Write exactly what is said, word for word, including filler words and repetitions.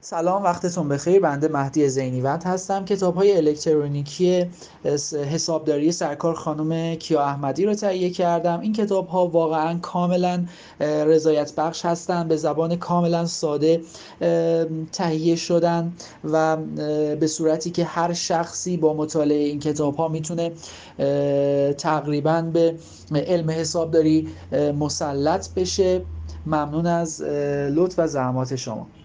سلام، وقتتون بخیر. بنده مهدی زینیوند هستم. کتاب‌های الکترونیکی حسابداری سرکار خانم کیا احمدی رو تهیه کردم. این کتاب‌ها واقعا کاملا رضایت بخش هستند، به زبان کاملا ساده تهیه شدن و به صورتی که هر شخصی با مطالعه این کتاب‌ها میتونه تقریبا به علم حسابداری مسلط بشه. ممنون از لطف و زحمات شما.